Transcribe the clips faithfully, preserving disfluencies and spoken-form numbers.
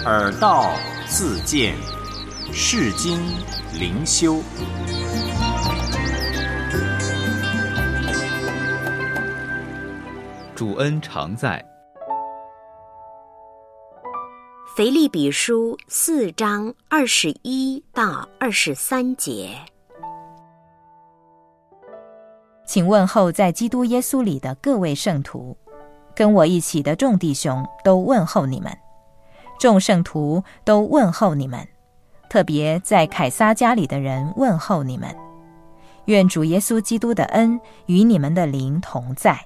耳道自见，世经灵修。 主恩常在。 腓立比书四章二十一到二十三节。 请问候在基督耶稣里的各位圣徒，跟我一起的众弟兄都问候你们，众圣徒都问候你们，特别在凯撒家里的人问候你们。愿主耶稣基督的恩与你们的灵同在。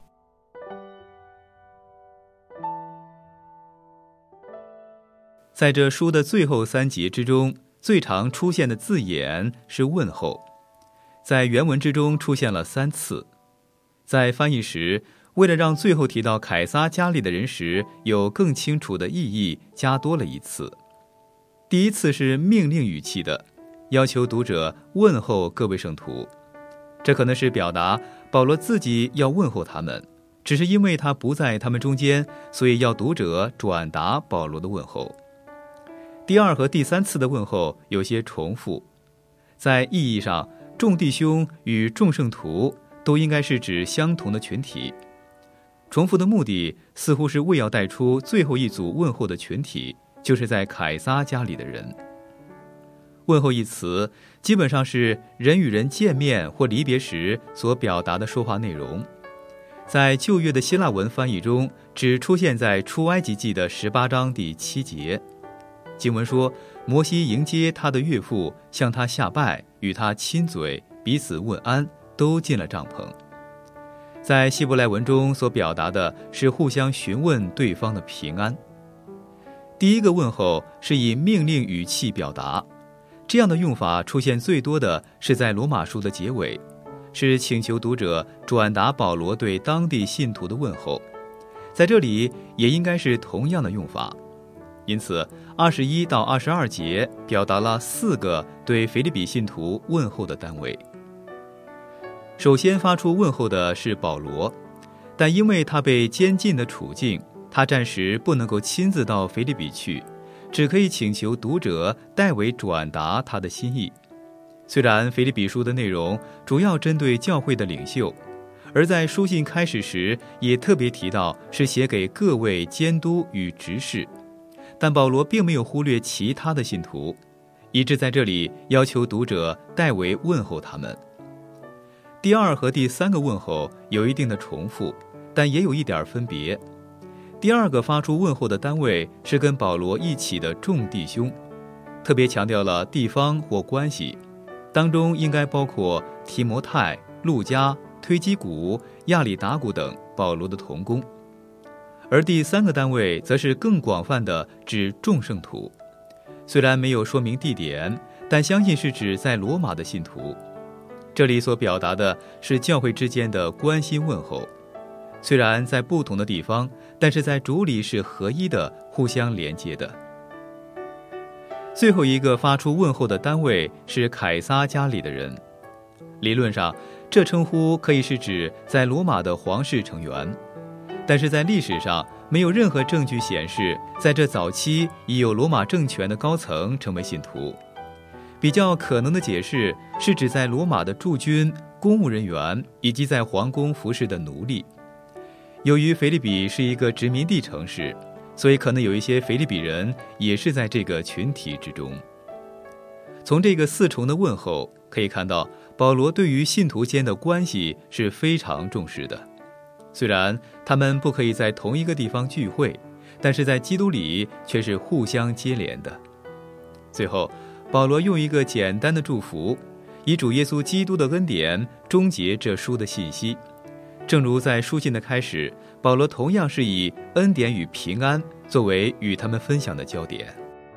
在这书的最后三节之中，最常出现的字眼是问候，在原文之中出现了三次。在翻译时，为了让最后提到凯撒家里的人时有更清楚的意义，加多了一次。第一次是命令语气的，要求读者问候各位圣徒，这可能是表达保罗自己要问候他们，只是因为他不在他们中间，所以要读者转达保罗的问候。第二和第三次的问候有些重复，在意义上，众弟兄与众圣徒都应该是指相同的群体。重复的目的似乎是为要带出最后一组问候的群体，就是在凯撒家里的人。问候一词基本上是人与人见面或离别时所表达的说话内容，在旧约的希腊文翻译中只出现在出埃及记的十八章第七节。经文说，摩西迎接他的岳父，向他下拜，与他亲嘴，彼此问安，都进了帐篷。在希伯来文中所表达的是互相询问对方的平安。第一个问候是以命令语气表达，这样的用法出现最多的是在罗马书的结尾，是请求读者转达保罗对当地信徒的问候，在这里也应该是同样的用法。因此二十一到二十二节表达了四个对腓立比信徒问候的单位。首先发出问候的是保罗，但因为他被监禁的处境，他暂时不能够亲自到腓立比去，只可以请求读者代为转达他的心意。虽然腓立比书的内容主要针对教会的领袖，而在书信开始时也特别提到是写给各位监督与执事，但保罗并没有忽略其他的信徒，以致在这里要求读者代为问候他们。第二和第三个问候有一定的重复，但也有一点分别。第二个发出问候的单位是跟保罗一起的众弟兄，特别强调了地方或关系，当中应该包括提摩太、路加、推基古、亚里达古等保罗的同工。而第三个单位则是更广泛的指众圣徒，虽然没有说明地点，但相信是指在罗马的信徒。这里所表达的是教会之间的关心问候，虽然在不同的地方，但是在主里是合一的，互相连接的。最后一个发出问候的单位是凯撒家里的人，理论上这称呼可以是指在罗马的皇室成员，但是在历史上没有任何证据显示在这早期已有罗马政权的高层成为信徒。比较可能的解释是指在罗马的驻军、公务人员以及在皇宫服侍的奴隶。由于腓立比是一个殖民地城市，所以可能有一些腓立比人也是在这个群体之中。从这个四重的问候可以看到，保罗对于信徒间的关系是非常重视的。虽然他们不可以在同一个地方聚会，但是在基督里却是互相接连的。最后保罗用一个简单的祝福，以主耶稣基督的恩典终结这书的信息。正如在书信的开始，保罗同样是以恩典与平安作为与他们分享的焦点。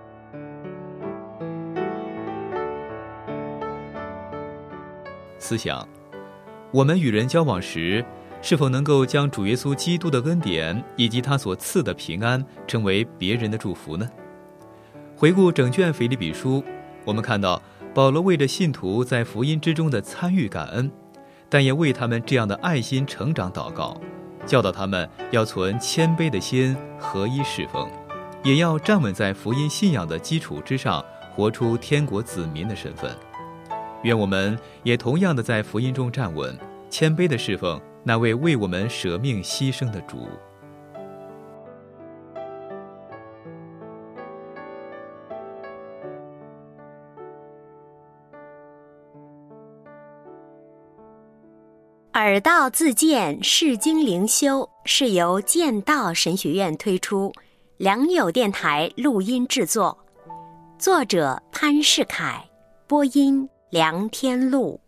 思想，我们与人交往时，是否能够将主耶稣基督的恩典以及他所赐的平安成为别人的祝福呢？回顾整卷腓立比书，我们看到保罗为着信徒在福音之中的参与感恩，但也为他们这样的爱心成长祷告，教导他们要存谦卑的心，合一侍奉。 也要站稳在福音信仰的基础之上，活出天国子民的身份。愿我们也同样的在福音中站稳，谦卑的侍奉那位为我们舍命牺牲的主。 耳道自荐释经灵修是由剑道神学院推出，良友电台录音制作，作者潘世凯，播音梁天禄。